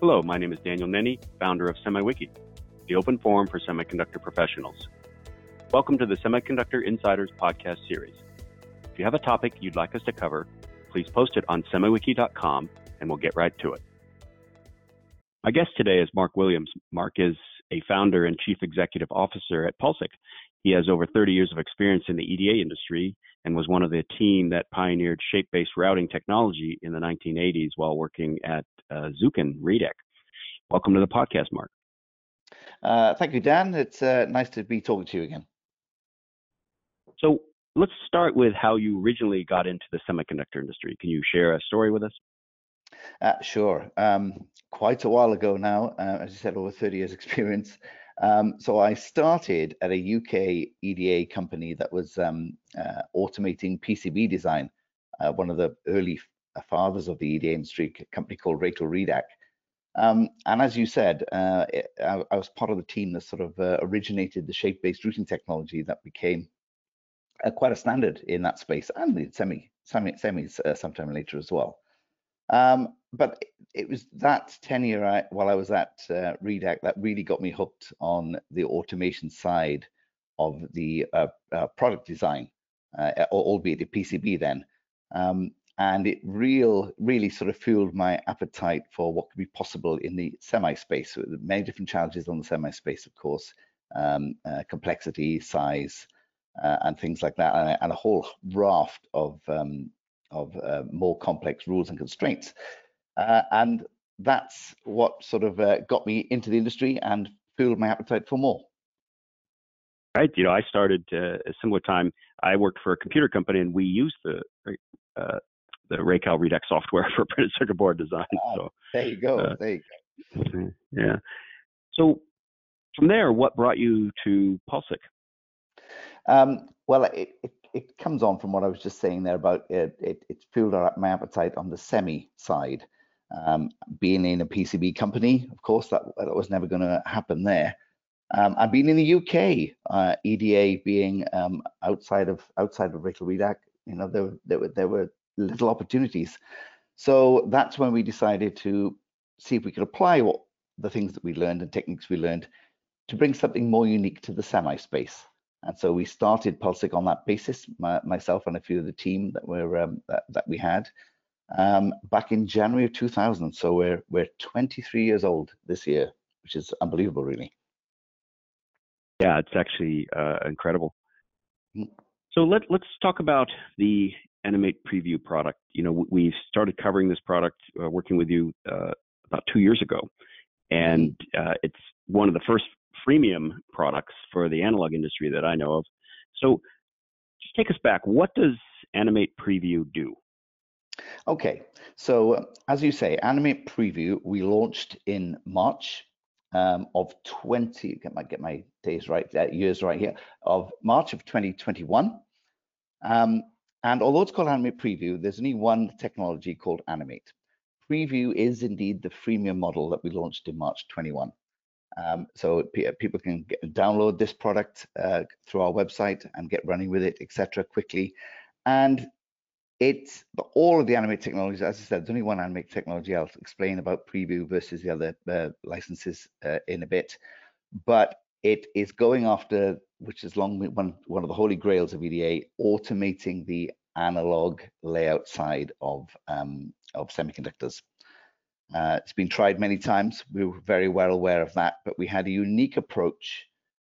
Hello, my name is Daniel Nenny, founder of SemiWiki, the open forum for semiconductor professionals. Welcome to the Semiconductor Insiders podcast series. If you have a topic you'd like us to cover, please post it on semiwiki.com and we'll get right to it. My guest today is Mark Williams. Mark is a founder and chief executive officer at Pulsiq. He has over 30 years of experience in the EDA industry and was one of the team that pioneered shape-based routing technology in the 1980s while working at Zuken Redac. Welcome to the podcast, Mark. Thank you, Dan. It's nice to be talking to you again. So let's start with how you originally got into the semiconductor industry. Can you share a story with us? Sure. Quite a while ago now, as you said, over 30 years experience. So I started at a UK EDA company that was automating PCB design, one of the early fathers of the EDA industry, a company called Rakel Redac. And as you said, I was part of the team that sort of originated the shape-based routing technology that became quite a standard in that space, and in semis sometime later as well. But it was that tenure while I was at Redac that really got me hooked on the automation side of the product design, albeit the PCB then. And it really sort of fueled my appetite for what could be possible in the semi space. So many different challenges on the semi space, of course, complexity, size, and things like that, and a whole raft of more complex rules and constraints. And that's what sort of got me into the industry and fueled my appetite for more. Right. You know, I started a similar time. I worked for a computer company, and we used the Rakel Redac software for printed circuit board design. So there you go. There you go. Yeah. So from there, what brought you to Pulsiq? Well, it comes on from what I was just saying there about it fueled my appetite on the semi side. Being in a PCB company, of course, that was never going to happen there. I've been in the UK, EDA being outside of Rakel Redac. You know, there were little opportunities. So that's when we decided to see if we could apply the things that we learned and techniques we learned to bring something more unique to the semi space. And so we started Pulsiq on that basis, myself and a few of the team that we had back in January of 2000. So we're 23 years old this year, which is unbelievable, really. Yeah, it's actually incredible. So let's talk about the Animate Preview product. You know, we started covering this product, working with you about 2 years ago, and it's one of the first freemium products for the analog industry that I know of. So just take us back. What does Animate Preview do? Okay, so as you say, Animate Preview, we launched in March of 20, get my days right, years right here, of March of 2021. And although it's called Animate Preview, there's only one technology called Animate. Preview is indeed the freemium model that we launched in March 21. So people can download this product through our website and get running with it, etc., quickly. And it's all of the Animate technologies. As I said, there's only one Animate technology. I'll explain about Preview versus the other licenses in a bit. But it is going after, which is one of the holy grails of EDA, automating the analog layout side of semiconductors. It's been tried many times. We were very well aware of that, but we had a unique approach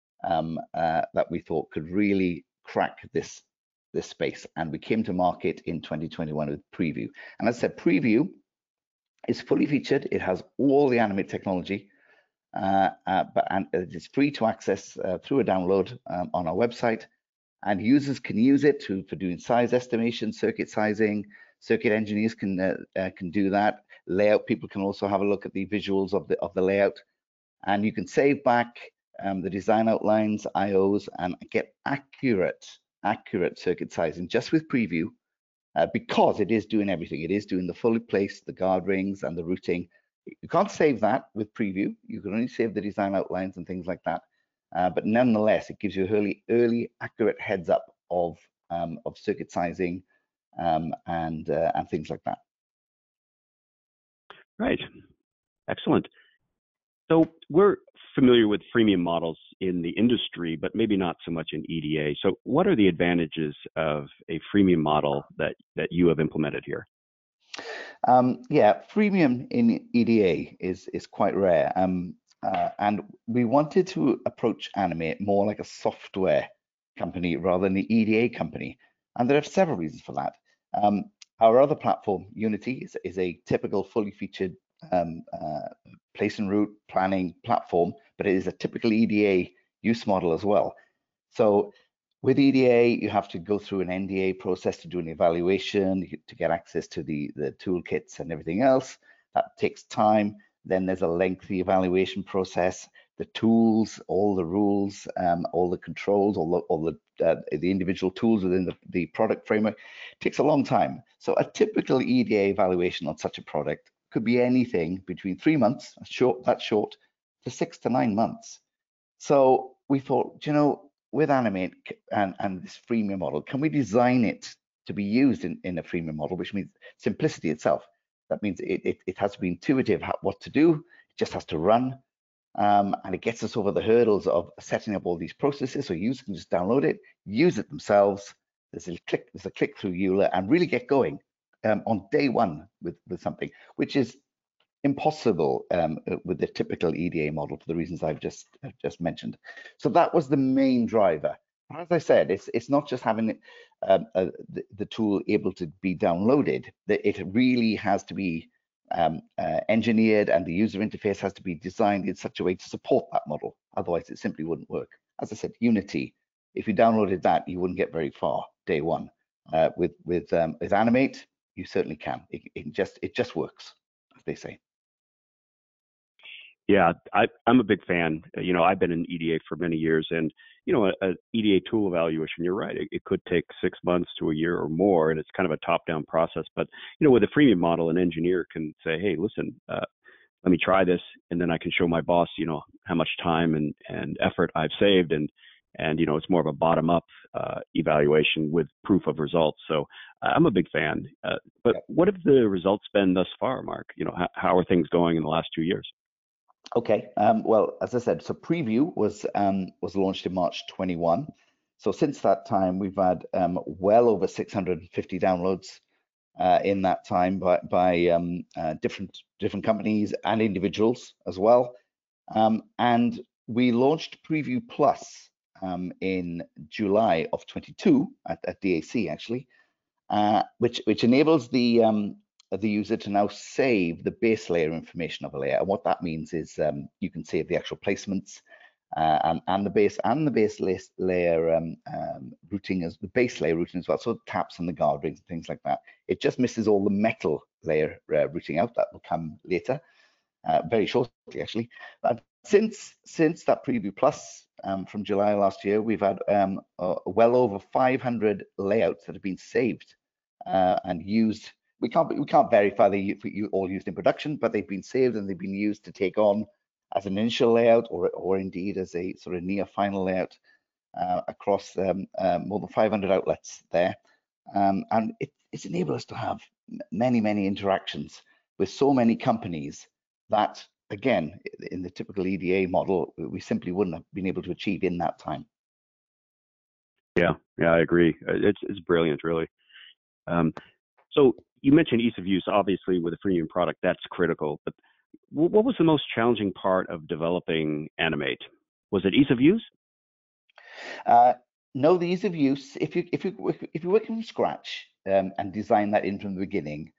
that we thought could really crack this space, and we came to market in 2021 with Preview. And as I said, Preview is fully featured. It has all the Animate technology, and it's free to access through a download on our website, and users can use it for doing size estimation, circuit sizing. Circuit engineers can do that. Layout people can also have a look at the visuals of the layout, and you can save back the design outlines, IOs, and get accurate circuit sizing just with Preview, because it is doing everything. It is doing the fully placed, the guard rings, and the routing. You can't save that with Preview. You can only save the design outlines and things like that. But nonetheless, it gives you early accurate heads up of circuit sizing and things like that. Right. Excellent. So we're familiar with freemium models in the industry, but maybe not so much in EDA. So what are the advantages of a freemium model that you have implemented here? Yeah, freemium in EDA is quite rare. And we wanted to approach Animate more like a software company rather than the EDA company. And there are several reasons for that. Our other platform, Unity, is a typical fully featured place and route planning platform, but it is a typical EDA use model as well. So with EDA, you have to go through an NDA process to do an evaluation, to get access to the toolkits and everything else. That takes time. Then there's a lengthy evaluation process, the tools, all the rules, all the controls, all the individual tools within the product framework. It takes a long time. So a typical EDA evaluation on such a product could be anything between 3 months, that's short, to 6 to 9 months. So we thought, with Animate and this freemium model, can we design it to be used in a freemium model, which means simplicity itself. That means it has to be intuitive what to do. It just has to run. And it gets us over the hurdles of setting up all these processes. So users can just download it, use it themselves. There's a click through EULA and really get going on day one with something, which is impossible with the typical EDA model for the reasons I've just mentioned. So that was the main driver. As I said, it's not just having the tool able to be downloaded. It really has to be engineered, and the user interface has to be designed in such a way to support that model. Otherwise, it simply wouldn't work. As I said, Unity. If you downloaded that, you wouldn't get very far day one. With Animate, you certainly can. It just works, as they say. Yeah, I'm a big fan. I've been in EDA for many years, and a EDA tool evaluation, you're right, it could take 6 months to a year or more, and it's kind of a top-down process. But with a freemium model, an engineer can say, hey, listen, let me try this, and then I can show my boss, how much time and effort I've saved, and it's more of a bottom-up evaluation with proof of results. So I'm a big fan. But what have the results been thus far, Mark? How are things going in the last 2 years? Okay, well, as I said, so Preview was launched in March 21. So since that time, we've had well over 650 downloads in that time by different companies and individuals as well. And we launched Preview Plus in July of 22 at DAC actually, which enables the user to now save the base layer information of a layer. And what that means is you can save the actual placements and the base layer routing as the base layer routing as well. So taps and the guard rings and things like that. It just misses all the metal layer routing out. That will come later, very shortly actually. But since that Preview Plus from July last year, we've had well over 500 layouts that have been saved and used. We can't verify they all used in production, but they've been saved and they've been used to take on as an initial layout or indeed as a sort of near final layout across more than 500 outlets there. And it's enabled us to have many interactions with so many companies that, again, in the typical EDA model, we simply wouldn't have been able to achieve in that time. Yeah, I agree. It's brilliant, really. So you mentioned ease of use. Obviously, with a freemium product, that's critical. But what was the most challenging part of developing Animate? Was it ease of use? No, the ease of use. If you work from scratch and design that in from the beginning,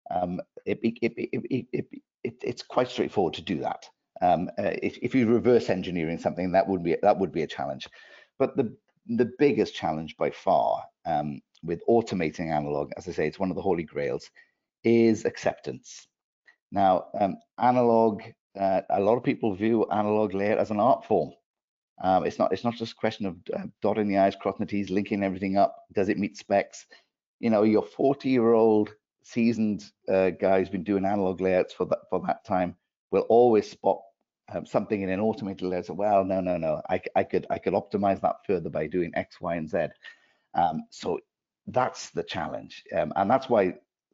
it's quite straightforward to do that. If you reverse engineering something, that would be a challenge. But the biggest challenge by far with automating analog, as I say, it's one of the holy grails, is acceptance. Now, analog, a lot of people view analog layer as an art form. It's not just a question of dotting the I's, crossing the T's, linking everything up. Does it meet specs? Your 40-year-old seasoned guy who's been doing analog layouts for that time will always spot something in an automated layer. So, well, no, I could optimize that further by doing X, Y, and Z. So that's the challenge, and that's why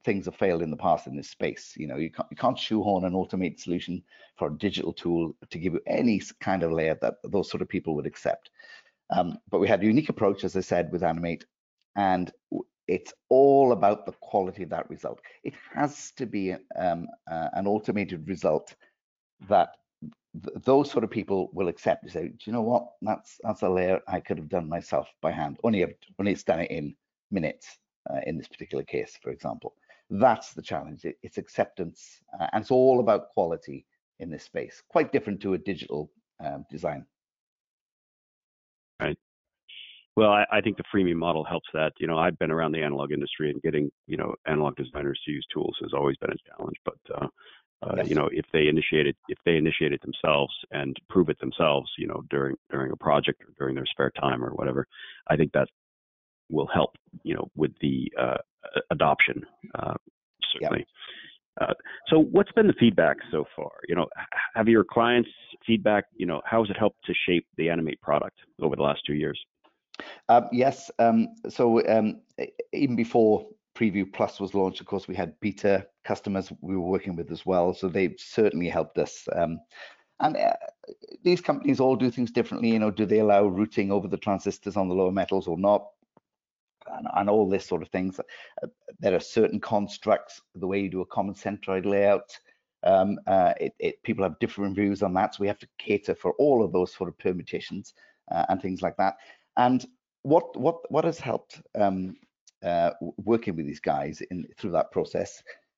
things have failed in the past in this space. You can't shoehorn an automated solution for a digital tool to give you any kind of layout that those sort of people would accept. But we had a unique approach, as I said, with Animate, and it's all about the quality of that result. It has to be an automated result that those sort of people will accept. You say, do you know what? That's a layout I could have done myself by hand. Only it's done it in minutes in this particular case, for example. That's the challenge. It's acceptance, and it's all about quality in this space. Quite different to a digital design. Right. Well, I think the freemium model helps that. I've been around the analog industry, and getting analog designers to use tools has always been a challenge. But Yes. if they initiate it themselves and prove it themselves, during a project or during their spare time or whatever, I think that will help, with the adoption, certainly. Yep. So what's been the feedback so far? Have your clients' feedback, how has it helped to shape the Animate product over the last 2 years? Yes. So even before Preview Plus was launched, of course, we had beta customers we were working with as well. So they've certainly helped us. And these companies all do things differently. Do they allow routing over the transistors on the lower metals or not? And all this sort of things. There are certain constructs, the way you do a common centroid layout. People have different views on that, so we have to cater for all of those sort of permutations and things like that. And what has helped working with these guys through that process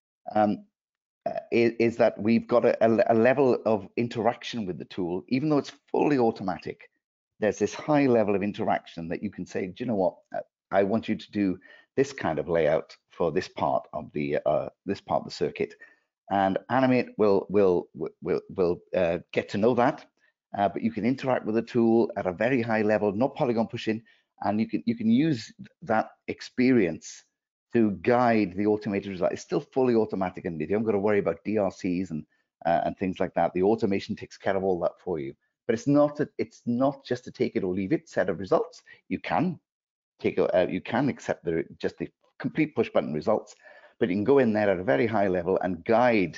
is that we've got a level of interaction with the tool, even though it's fully automatic. There's this high level of interaction that you can say, do you know what? I want you to do this kind of layout for this part of the circuit, and Animate will get to know that. But you can interact with the tool at a very high level, no polygon pushing, and you can use that experience to guide the automated result. It's still fully automatic, and you haven't got to worry about DRCs and things like that. The automation takes care of all that for you. But it's not just a take it or leave it set of results. You can accept just the complete push button results, but you can go in there at a very high level and guide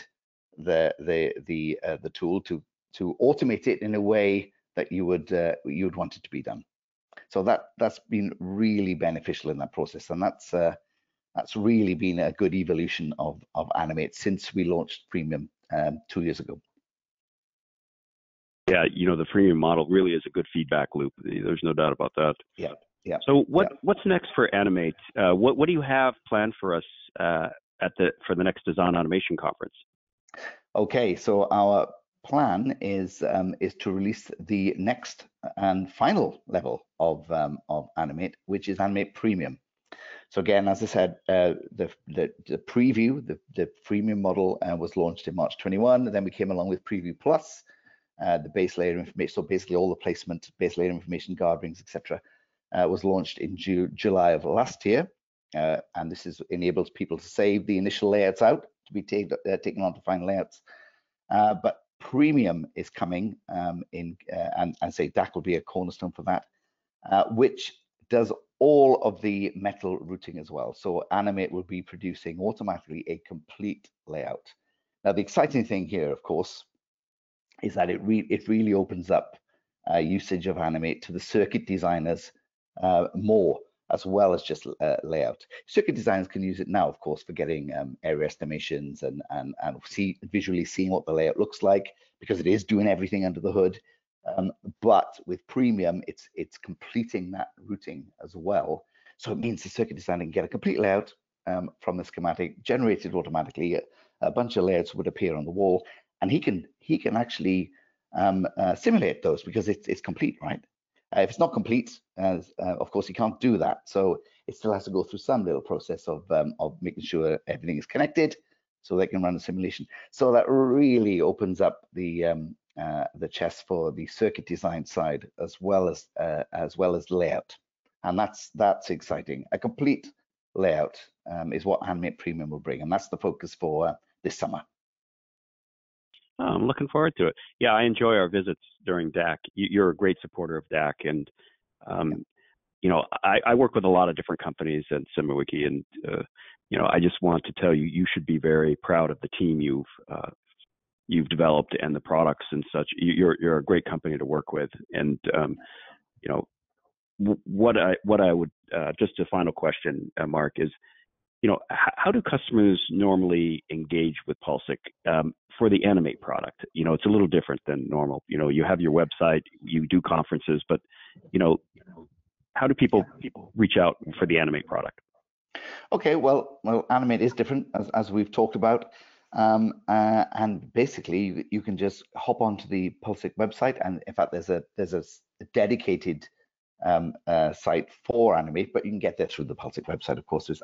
the tool to automate it in a way that you would want it to be done. So that's been really beneficial in that process, and that's really been a good evolution of Animate since we launched Premium 2 years ago. Yeah, the freemium model really is a good feedback loop. There's no doubt about that. Yeah. Yeah. So what's next for Animate? What do you have planned for us for the next Design Automation Conference? Okay, so our plan is to release the next and final level of Animate, which is Animate Premium. So again, as I said, the preview, the freemium model was launched in March 21. Then we came along with Preview Plus, the base layer information. So basically all the placement, base layer information, guard rings, etc. Was launched in July of last year, and this enables people to save the initial layouts out to be taken on to final layouts. But Premium is coming and say DAC will be a cornerstone for that, which does all of the metal routing as well. So Animate will be producing automatically a complete layout. Now the exciting thing here, of course, is that it really opens up usage of Animate to the circuit designers more, as well as just layout. Circuit designers can use it now, of course, for getting area estimations and visually seeing what the layout looks like, because it is doing everything under the hood. But with Premium, it's completing that routing as well. So it means the circuit designer can get a complete layout from the schematic, generated automatically. A bunch of layouts would appear on the wall, and he can actually simulate those because it's complete, right? If it's not complete, of course, you can't do that. So it still has to go through some little process of making sure everything is connected, so they can run a simulation. So that really opens up the chest for the circuit design side as well as layout, and that's exciting. A complete layout is what Animate Premium will bring, and that's the focus for this summer. I'm looking forward to it. Yeah, I enjoy our visits during DAC. You're a great supporter of DAC, and I work with a lot of different companies at SemiWiki, and I just want to tell you, you should be very proud of the team you've developed and the products and such. You're a great company to work with, and what I would just a final question, Mark, is how do customers normally engage with Pulsiq for the Animate product? It's a little different than normal. You have your website, you do conferences, but how do people reach out for the Animate product? Okay, well, Animate is different, as we've talked about, and basically you can just hop onto the Pulsiq website, and in fact, there's a dedicated site for Animate, but you can get there through the Pulsiq website. Of course, there's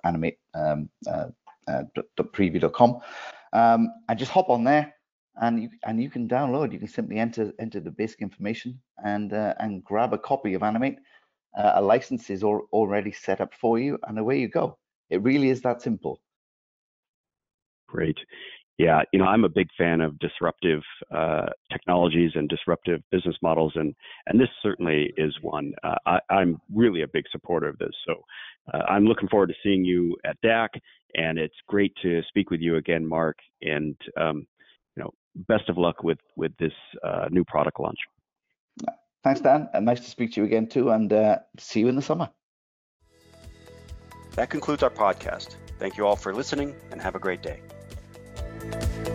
animate.preview.com, and just hop on there, and you can download. You can simply enter the basic information and grab a copy of Animate. A license is already set up for you, and away you go. It really is that simple. Great. Yeah, I'm a big fan of disruptive technologies and disruptive business models, and this certainly is one. I'm really a big supporter of this. So I'm looking forward to seeing you at DAC, and it's great to speak with you again, Mark. And best of luck with this new product launch. Thanks, Dan. Nice to speak to you again too, and see you in the summer. That concludes our podcast. Thank you all for listening, and have a great day.